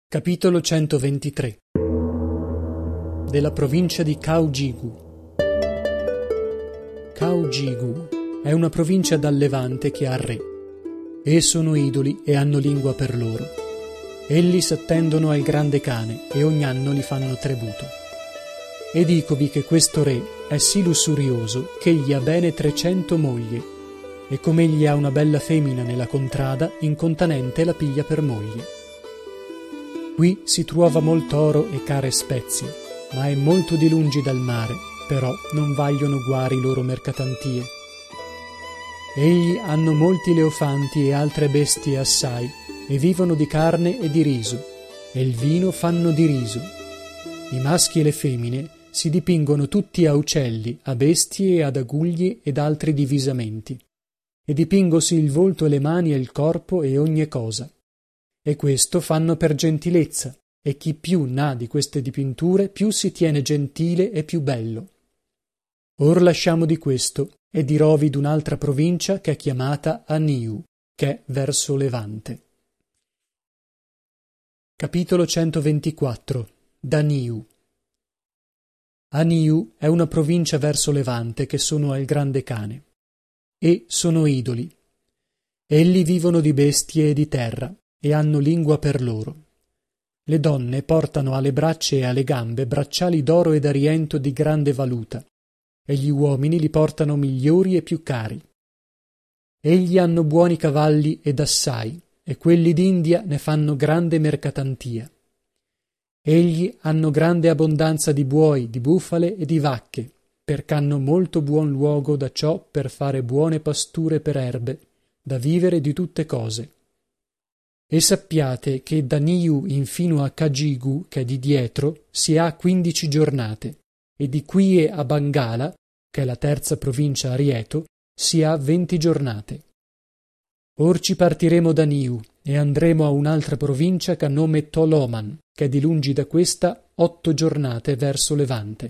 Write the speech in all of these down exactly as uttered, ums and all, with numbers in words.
Capitolo centoventitré. Della provincia di Caogigu. Caogigu è una provincia dal Levante che ha re, e sono idoli e hanno lingua per loro. Elli s'attendono al grande cane e ogni anno gli fanno tributo. E dicovi che questo re è sì lussurioso che egli ha bene trecento mogli, e come egli ha una bella femmina nella contrada, incontanente la piglia per moglie. Qui si trova molto oro e care spezie, ma è molto di lungi dal mare, però non vagliono guari i loro mercatantie. Egli hanno molti leofanti e altre bestie assai, e vivono di carne e di riso, e il vino fanno di riso. I maschi e le femmine si dipingono tutti a uccelli, a bestie e ad agugli ed altri divisamenti, e dipingosi il volto e le mani e il corpo e ogni cosa. E questo fanno per gentilezza, e chi più n'ha di queste dipinture più si tiene gentile e più bello. Or lasciamo di questo e dirovi d'un'altra provincia che è chiamata Aniu, che è verso Levante. Capitolo centoventiquattro. D'Aniu. Aniu è una provincia verso Levante che sono al grande cane, e sono idoli. Elli vivono di bestie e di terra, e hanno lingua per loro. Le donne portano alle braccia e alle gambe bracciali d'oro e d'ariento di grande valuta, e gli uomini li portano migliori e più cari. Egli hanno buoni cavalli ed assai, e quelli d'India ne fanno grande mercatantia. Egli hanno grande abbondanza di buoi, di bufale e di vacche, perch'hanno molto buon luogo da ciò per fare buone pasture per erbe, da vivere di tutte cose. E sappiate che da Niu infino a Cagigu, che è di dietro, si ha quindici giornate, e di qui a Bangala, che è la terza provincia a Rieto, si ha venti giornate. Or ci partiremo da Niu e andremo a un'altra provincia che ha nome Toloman, che è di lungi da questa otto giornate verso Levante.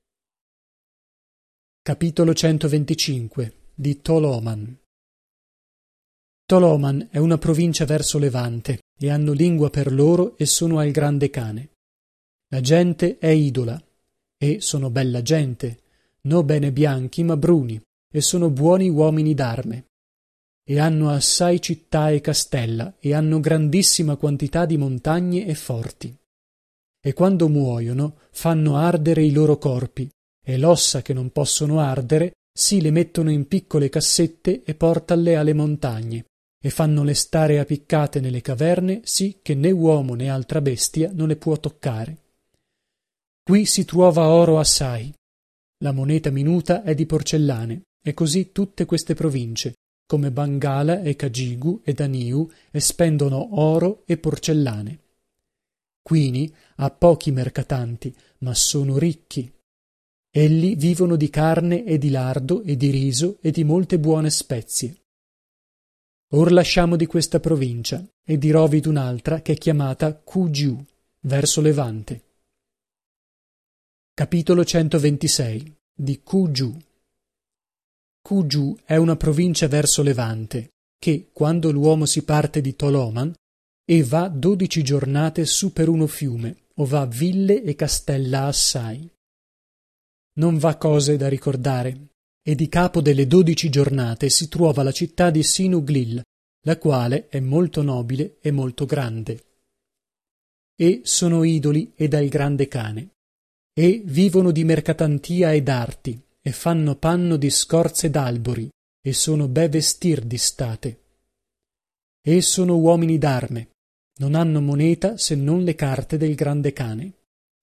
Capitolo centoventicinque. Di Toloman. Toloman è una provincia verso Levante, e hanno lingua per loro e sono al grande cane. La gente è idola, e sono bella gente, no bene bianchi ma bruni, e sono buoni uomini d'arme. E hanno assai città e castella, e hanno grandissima quantità di montagne e forti. E quando muoiono fanno ardere i loro corpi, e l'ossa che non possono ardere si le mettono in piccole cassette e portalle alle montagne, e fannole stare appiccate nelle caverne sì che né uomo né altra bestia non le può toccare. Qui si trova oro assai. La moneta minuta è di porcellane, e così tutte queste province, come Bangala e Cagigu e Aniu, espendono oro e porcellane. Quini ha pochi mercatanti, ma sono ricchi. Elli vivono di carne e di lardo e di riso e di molte buone spezie. Or lasciamo di questa provincia e dirovi d'un'altra che è chiamata Cugiu, verso Levante. Capitolo centoventisei. Di Cugiu. Cugiu è una provincia verso Levante, che, quando l'uomo si parte di Toloman, e va dodici giornate su per uno fiume, o va ville e castella assai. Non va cose da ricordare, e di capo delle dodici giornate si trova la città di Sinuglil, la quale è molto nobile e molto grande. E sono idoli e dal grande cane, e vivono di mercatantia ed arti, e fanno panno di scorze d'albori, e sono be vestir di state. E sono uomini d'arme, non hanno moneta se non le carte del grande cane.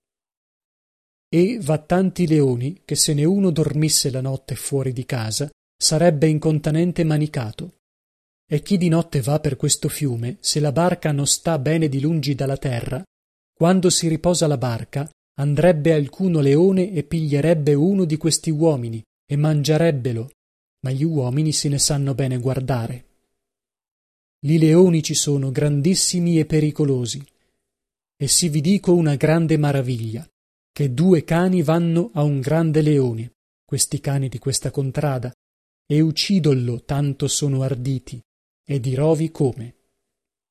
E va tanti leoni che se ne uno dormisse la notte fuori di casa sarebbe incontanente manicato. E chi di notte va per questo fiume, se la barca non sta bene di lungi dalla terra, quando si riposa la barca andrebbe alcuno leone e piglierebbe uno di questi uomini e mangiarebbelo, ma gli uomini se ne sanno bene guardare. Li leoni ci sono grandissimi e pericolosi, e si vi dico una grande maraviglia, che due cani vanno a un grande leone, questi cani di questa contrada, e uccidollo tanto sono arditi, e dirovi come.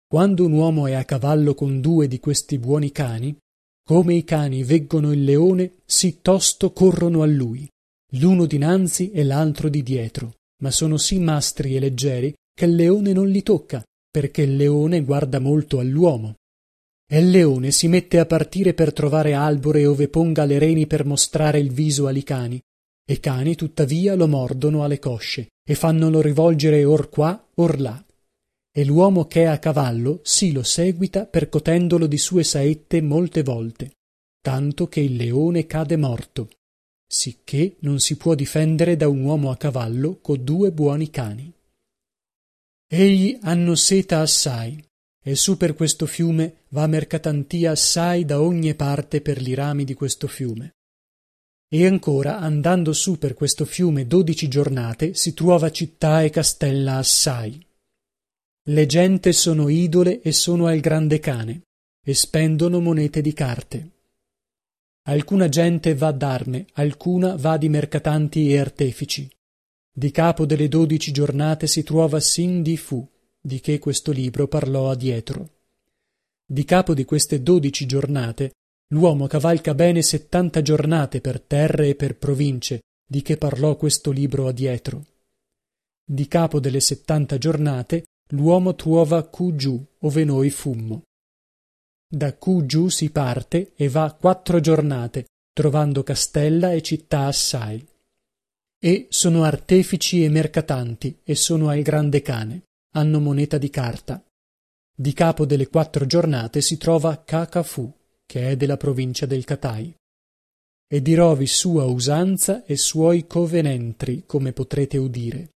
Quando un uomo è a cavallo con due di questi buoni cani, come i cani veggono il leone, sì tosto corrono a lui, l'uno dinanzi e l'altro di dietro, ma sono sì mastri e leggeri che il leone non li tocca, perché il leone guarda molto all'uomo. E il leone si mette a partire per trovare albore ove ponga le reni per mostrare il viso ali cani, e i cani tuttavia lo mordono alle cosce e fannolo rivolgere or qua or là. E l'uomo che è a cavallo sì lo seguita percotendolo di sue saette molte volte, tanto che il leone cade morto, sicché non si può difendere da un uomo a cavallo co due buoni cani. Egli hanno seta assai, e su per questo fiume va mercatantia assai da ogni parte per li rami di questo fiume. E ancora, andando su per questo fiume dodici giornate, si truova città e castella assai. Le gente sono idole e sono al grande cane, e spendono monete di carte. Alcuna gente va d'arme, alcuna va di mercatanti e artefici. Di capo delle dodici giornate si truova Sin di Fu, di che questo libro parlò adietro. Di capo di queste dodici giornate l'uomo cavalca bene settanta giornate per terre e per province, di che parlò questo libro adietro. Di capo delle settanta giornate l'uomo truova Cu giù, ove noi fummo. Da Cu giù si parte e va quattro giornate, trovando castella e città assai. E sono artefici e mercatanti, e sono al grande cane, hanno moneta di carta. Di capo delle quattro giornate si trova Cacafu, che è della provincia del Catai. E dirovi sua usanza e suoi covenentri, come potrete udire.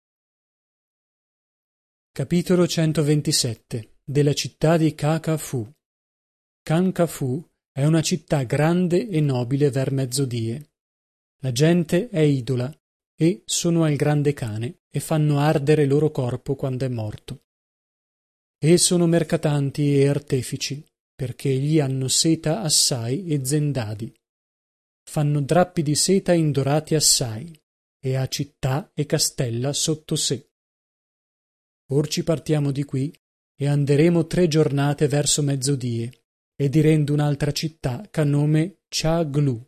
Capitolo centoventisette. Della città di Cacafu. Cancafu è una città grande e nobile ver mezzodie. La gente è idola, e sono al grande cane, e fanno ardere loro corpo quando è morto. E sono mercatanti e artefici, perché gli hanno seta assai e zendadi. Fanno drappi di seta indorati assai, e ha città e castella sotto sé. Or ci partiamo di qui, e anderemo tre giornate verso mezzodie, e direndo un'altra città ch'a nome Ciaglu.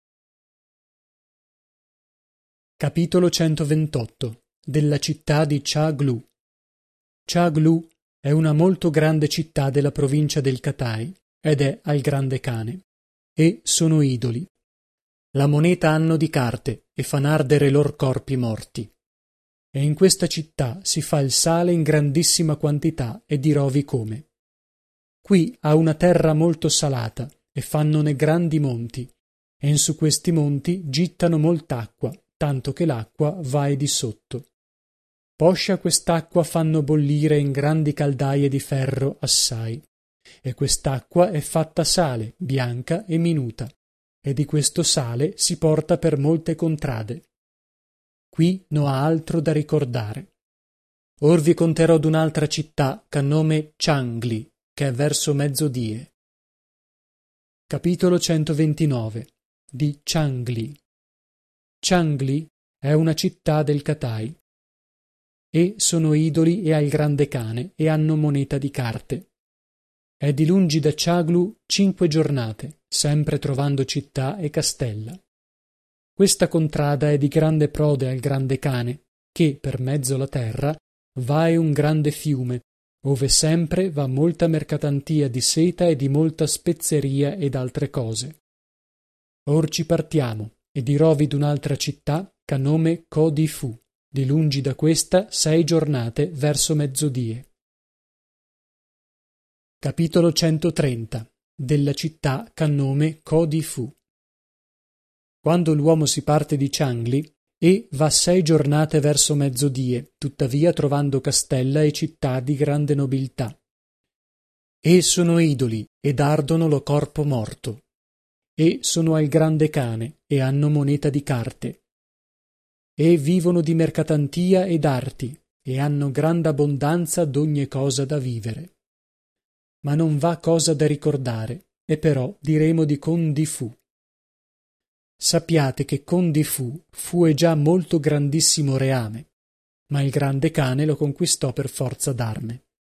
Capitolo centoventotto. Della città di Ciaglu. Ciaglu è una molto grande città della provincia del Catai, ed è al grande cane, e sono idoli. La moneta hanno di carte, e fan ardere lor corpi morti. E in questa città si fa il sale in grandissima quantità, e dirovi come. Qui ha una terra molto salata, e fannone grandi monti, e in su questi monti gittano molt'acqua, tanto che l'acqua vae di sotto. Poscia quest'acqua fanno bollire in grandi caldaie di ferro assai, e quest'acqua è fatta sale, bianca e minuta, e di questo sale si porta per molte contrade. Qui no ha altro da ricordare. Or vi conterò d'un'altra città ch'a nome Ciangli, che è verso mezzodie. Capitolo centoventinove. Di Ciangli. Ciangli è una città del Catai, e sono idoli e al grande cane, e hanno moneta di carte. È di lungi da Ciaglu cinque giornate, sempre trovando città e castella. Questa contrada è di grande prode al grande cane, che, per mezzo la terra, vae un grande fiume, ove sempre va molta mercatantia di seta e di molta spezzeria ed altre cose. Or ci partiamo, e dirovi d'un'altra città ch'a nome Codifu, di lungi da questa sei giornate verso mezzodie. Capitolo centotrenta. Della città ch'a nome Codifu. Quando l'uomo si parte di Ciangli, e va sei giornate verso mezzodie, tuttavia trovando castella e città di grande nobiltà. E sono idoli, ed ardono lo corpo morto. E sono al grande cane, e hanno moneta di carte. E vivono di mercatantia ed arti, e hanno grande abbondanza d'ogni cosa da vivere. Ma non va cosa da ricordare, e però diremo di Condifu. Sappiate che Condifu fu e già molto grandissimo reame, ma il grande cane lo conquistò per forza d'arme.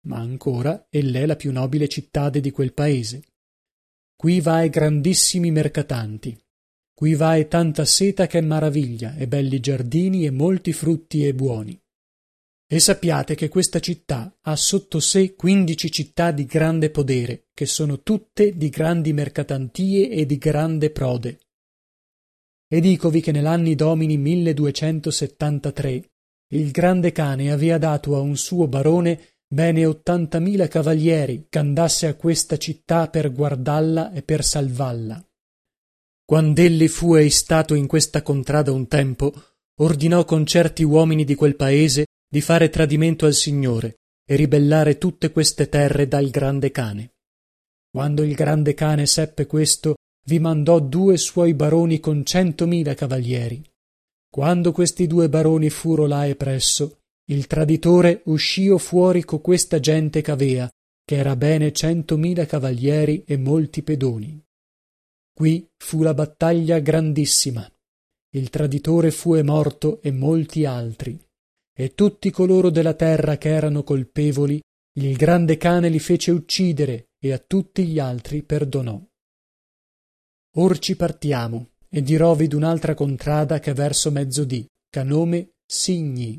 ma ancora ell'è la più nobile cittade di quel paese. Qui vae grandissimi mercatanti, qui vae tanta seta che è maraviglia, e belli giardini e molti frutti e buoni. E sappiate che questa città ha sotto sé quindici città di grande podere, che sono tutte di grandi mercatantie e di grande prode. E dicovi che nell'anni domini milleduecentosettantatré il grande cane avea dato a un suo barone bene ottantamila cavalieri ch'andasse a questa città per guardalla e per salvalla. Quand'elli fu ei stato in questa contrada un tempo, ordinò con certi uomini di quel paese di fare tradimento al Signore e ribellare tutte queste terre dal grande cane. Quando il grande cane seppe questo, vi mandò due suoi baroni con centomila cavalieri. Quando questi due baroni furo là e presso, il traditore uscio fuori co questa gente c'avea, che era bene centomila cavalieri e molti pedoni. Qui fu la battaglia grandissima. Il traditore fue morto e molti altri, e tutti coloro della terra che erano colpevoli, il grande cane li fece uccidere e a tutti gli altri perdonò. Or ci partiamo, e dirovi d'un'altra contrada che verso mezzodì, ch'a nome Signy.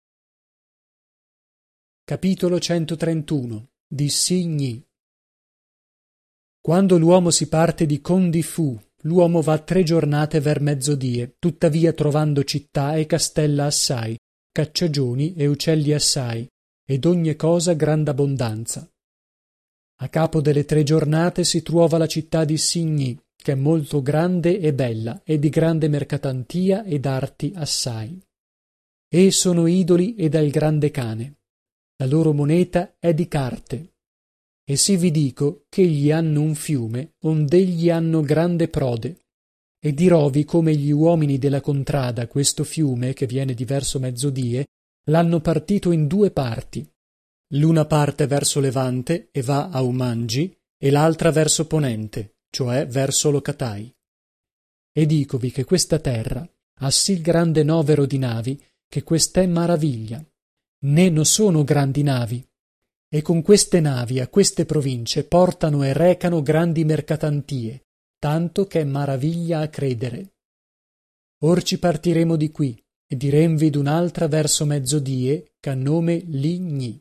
Capitolo centotrentuno di Signy. Quando l'uomo si parte di Condifù, l'uomo va tre giornate ver mezzodie, tuttavia trovando città e castella assai, cacciagioni e uccelli assai, ed ogni cosa grand'abbondanza. A capo delle tre giornate si truova la città di Signy, che è molto grande e bella, e di grande mercatantia ed arti assai. E sono idoli e dal grande cane. La loro moneta è di carte. E sì vi dico che gli hanno un fiume ond'egli hanno grande prode. E dirovi come gli uomini della contrada questo fiume, che viene di verso mezzodie, l'hanno partito in due parti. L'una parte verso levante e va a Umangi, e l'altra verso ponente, cioè verso Locatai. E dicovi che questa terra ha sì grande novero di navi, che quest'è maraviglia. Né no sono grandi navi, e con queste navi a queste province portano e recano grandi mercatantie, tanto che è maraviglia a credere. Or ci partiremo di qui, e diremvi d'un'altra verso mezzodie, ch'a nome Ligny.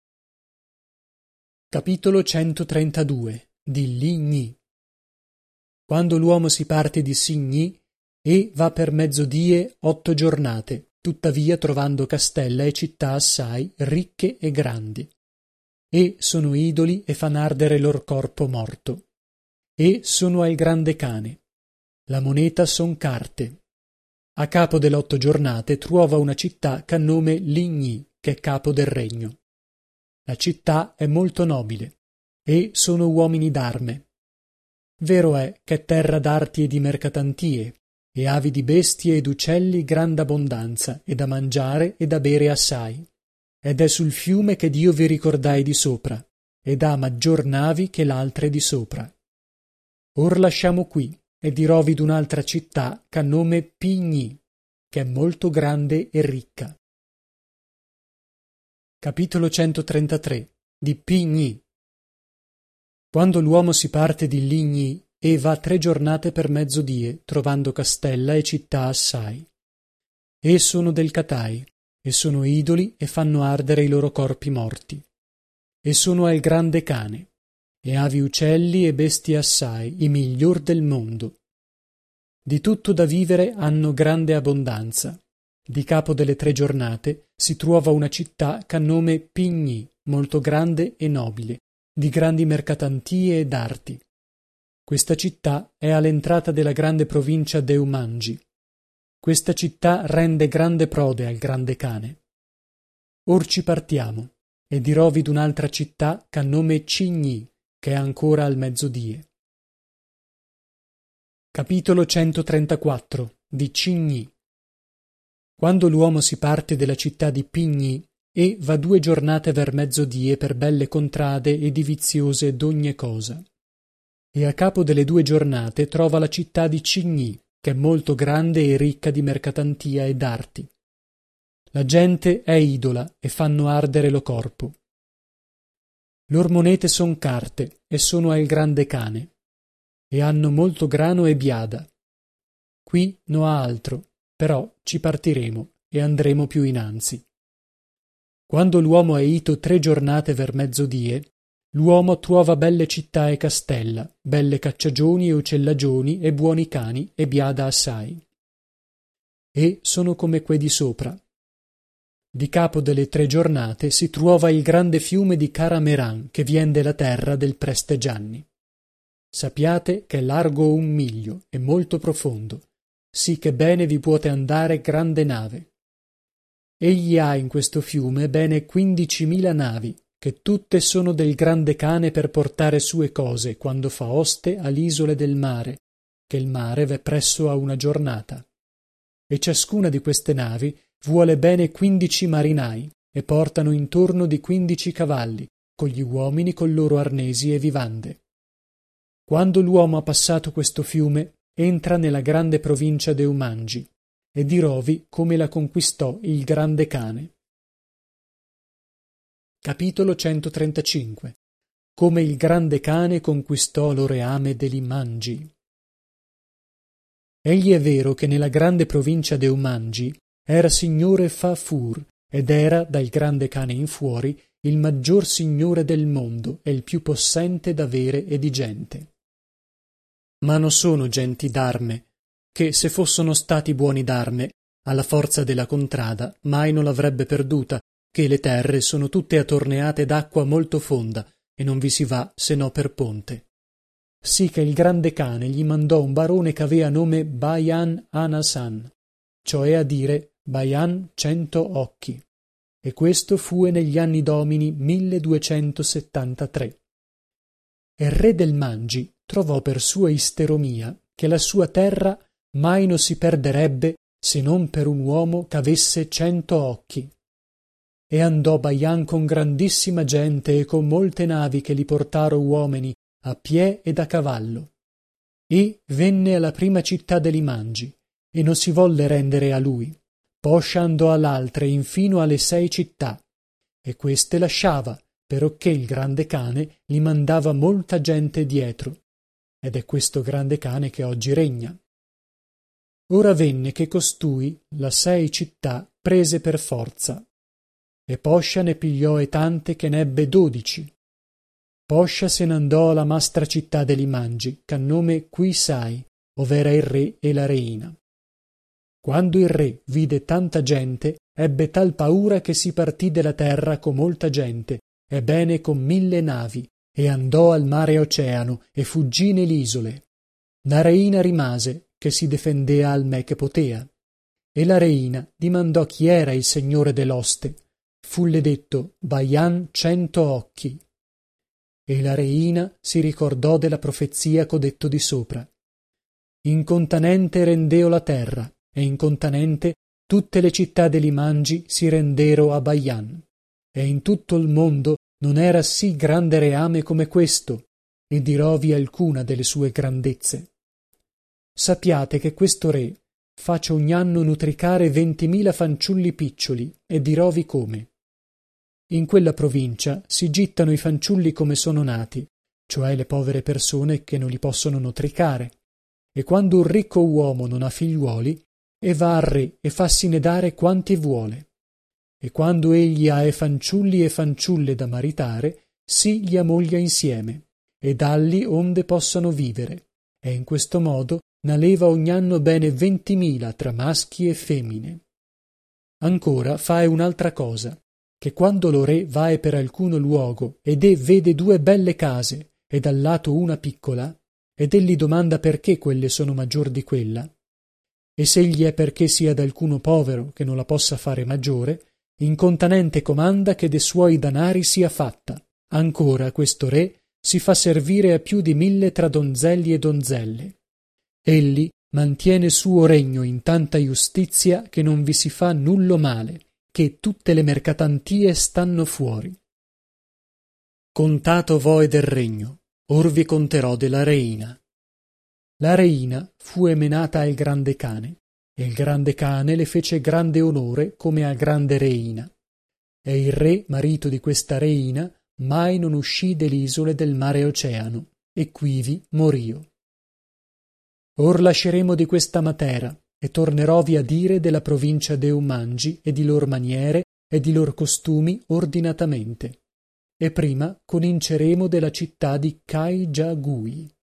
Capitolo centotrentadue di Ligny. Quando l'uomo si parte di Signy, e va per mezzodie otto giornate, tuttavia trovando castella e città assai ricche e grandi. E sono idoli e fan ardere lor corpo morto. E sono al grande cane. La moneta son carte. A capo delle otto giornate truova una città ch'a nome Ligny, che è capo del regno. La città è molto nobile, e sono uomini d'arme. Vero è che è terra d'arti e di mercatantie, e avi di bestie ed uccelli grand'abbondanza, e da mangiare e da bere assai. Ed è sul fiume che Dio vi ricordai di sopra, ed ha maggior navi che l'altre di sopra. Or lasciamo qui, e dirovi d'un'altra città ch'a nome Pigny, che è molto grande e ricca. Capitolo centotrentatré di Pigny. Quando l'uomo si parte di Ligny e va tre giornate per mezzodie, trovando castella e città assai. E sono del Catai, e sono idoli e fanno ardere i loro corpi morti. E sono al grande cane, e avi uccelli e bestie assai, i miglior del mondo. Di tutto da vivere hanno grande abbondanza. Di capo delle tre giornate si truova una città ch'a nome Pigny, molto grande e nobile, di grandi mercatantie ed arti. Questa città è all'entrata della grande provincia d'Eumangi. Questa città rende grande prode al grande cane. Or ci partiamo, e dirovi d'un'altra città ch'a nome Cigny, che è ancora al mezzodie. Capitolo centotrentaquattro di Cigny. Quando l'uomo si parte della città di Pigny e va due giornate ver mezzodie per belle contrade e diviziose d'ogni cosa. E a capo delle due giornate trova la città di Cigny, che è molto grande e ricca di mercatantia ed arti. La gente è idola e fanno ardere lo corpo. lor monete son carte e sono al grande cane, e hanno molto grano e biada. Qui no ha altro, però ci partiremo e andremo più innanzi. Quando l'uomo è ito tre giornate ver mezzodie, l'uomo truova belle città e castella, belle cacciagioni e ucellagioni e buoni cani e biada assai. E sono come que di sopra. Di capo delle tre giornate si truova il grande fiume di Carameran che vien della terra del preste Gianni. Sappiate che è largo un miglio e molto profondo, sì che bene vi puote andare grande nave. Egli ha in questo fiume bene quindicimila navi, che tutte sono del grande cane per portare sue cose quando fa oste all'isole del mare, che il mare v'è presso a una giornata. E ciascuna di queste navi vuole bene quindici marinai e portano intorno di quindici cavalli, con gli uomini col loro arnesi e vivande. Quando l'uomo ha passato questo fiume, entra nella grande provincia de Umangi, e dirovi come la conquistò il grande cane. Capitolo centotrentacinque. Come il grande cane conquistò lo reame dell'Imangi. Egli è vero che nella grande provincia de Umangi era signore Fafur, ed era, dal grande cane in fuori, il maggior signore del mondo e il più possente d'avere e di gente. Ma non sono genti d'arme, che se fossono stati buoni d'arme, alla forza della contrada mai non l'avrebbe perduta, che le terre sono tutte attorneate d'acqua molto fonda e non vi si va se no per ponte. Sì che il grande cane gli mandò un barone che avea nome Bayan Anasan, cioè a dire Bayan Cento Occhi, e questo fue negli anni domini milleduecentosettantatré. E re del Mangi trovò per sua isteromia che la sua terra mai non si perderebbe se non per un uomo ch'avesse cento occhi. E andò Bayan con grandissima gente e con molte navi che li portaro uomini a piè ed a cavallo, e venne alla prima città dell'Imangi e non si volle rendere a lui, poscia andò all'altre infino alle sei città, e queste lasciava perocché il grande cane gli mandava molta gente dietro, ed è questo grande cane che oggi regna. Ora venne che costui la sei città prese per forza, e poscia ne pigliò e tante che n'ebbe dodici. Poscia se n'andò alla mastra città dell'Imangi, ch'a nome Quisai, ov'era il re e la reina. Quando il re vide tanta gente, ebbe tal paura che si partì della terra con molta gente, e bene con mille navi, e andò al mare oceano, e fuggì nell'isole. La reina rimase, che si defendea al me che potea. E la reina dimandò chi era il signore dell'oste. Fulle detto Bayan Cento Occhi. E la reina si ricordò della profezia ch'ho detto di sopra. Incontanente rendeo la terra, e incontanente tutte le città dell'Imangi si rendero a Bayan, e in tutto il mondo non era sì grande reame come questo, e dirovi alcuna delle sue grandezze. Sappiate che questo re face ogni anno nutricare ventimila fanciulli piccioli, e dirovi come. In quella provincia si gittano i fanciulli come sono nati, cioè le povere persone che non li possono nutricare, e quando un ricco uomo non ha figliuoli, e va al re e fassine dare quanti vuole, e quando egli ha e fanciulli e fanciulle da maritare, sì gli ammoglia insieme, e dalli onde possano vivere, e in questo modo n'aleva ogni anno bene ventimila tra maschi e femmine. Ancora fae un'altra cosa, che quando lo re vae per alcuno luogo ed e vede due belle case e dal lato una piccola, ed egli domanda perché quelle sono maggior di quella, e s'egli è perché sia d'alcuno povero che non la possa fare maggiore, incontanente comanda che de suoi danari sia fatta. Ancora questo re si fa servire a più di mille tra donzelli e donzelle. Egli mantiene suo regno in tanta giustizia che non vi si fa nullo male, che tutte le mercatantie stanno fuori. Contato voi del regno, or vi conterò della reina. La reina fu emenata al grande cane, e il grande cane le fece grande onore come a grande reina. E il re, marito di questa reina, mai non uscì de l'isole del mare oceano, e quivi morio. Or lasceremo di questa matera e tornerovi a dire della provincia de Umangi e di lor maniere e di lor costumi ordinatamente, e prima cominceremo della città di Cai Già Gui.